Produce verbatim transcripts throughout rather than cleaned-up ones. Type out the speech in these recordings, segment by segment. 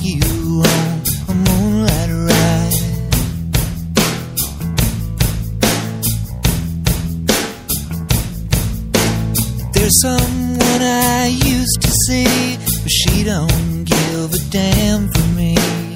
you on a moonlight ride. There's someone I used to see, but she don't give a damn for me.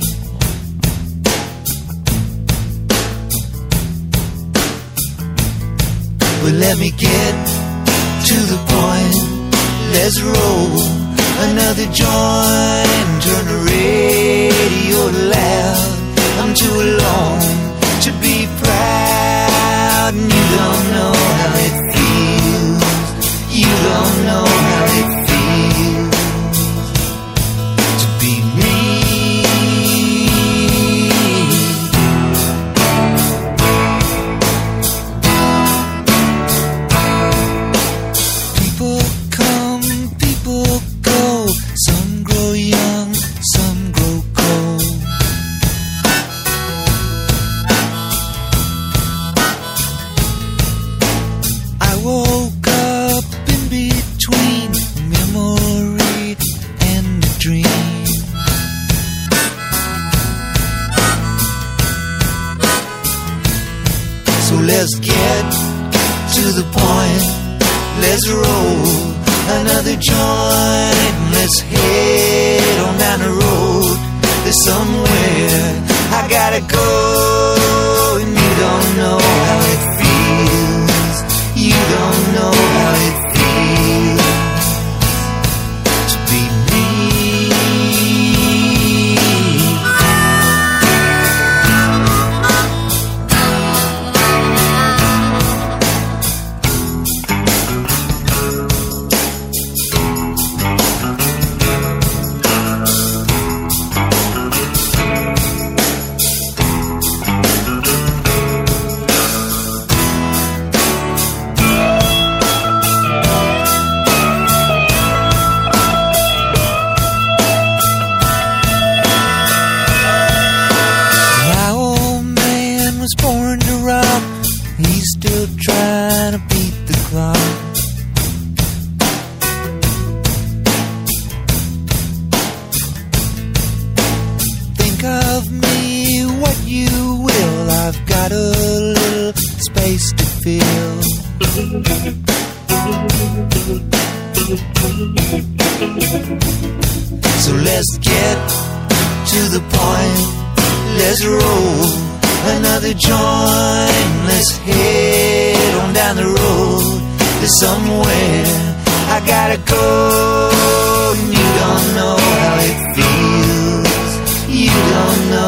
Well, let me get to the point. Let's roll another joint. Turn the radio loud. I'm too alone to be proud. And you don't know how it feels. You don't know how it feels to be me. People come, people go. Some grow young, some grow cold. I woke up in between a memory and a dream. So let's get to the point. Let's roll another joint. Let's head on down the road. There's somewhere I gotta go, and you don't know how it feels. You don't know how it feels to be me. My old man was born to rock. He's still trying to beat the clock. Think of me what you will. I've got a little space to fill. So let's get to the point. Let's roll another joint. Let's head on down the road. There's somewhere I gotta go, and you don't know how it feels. You don't know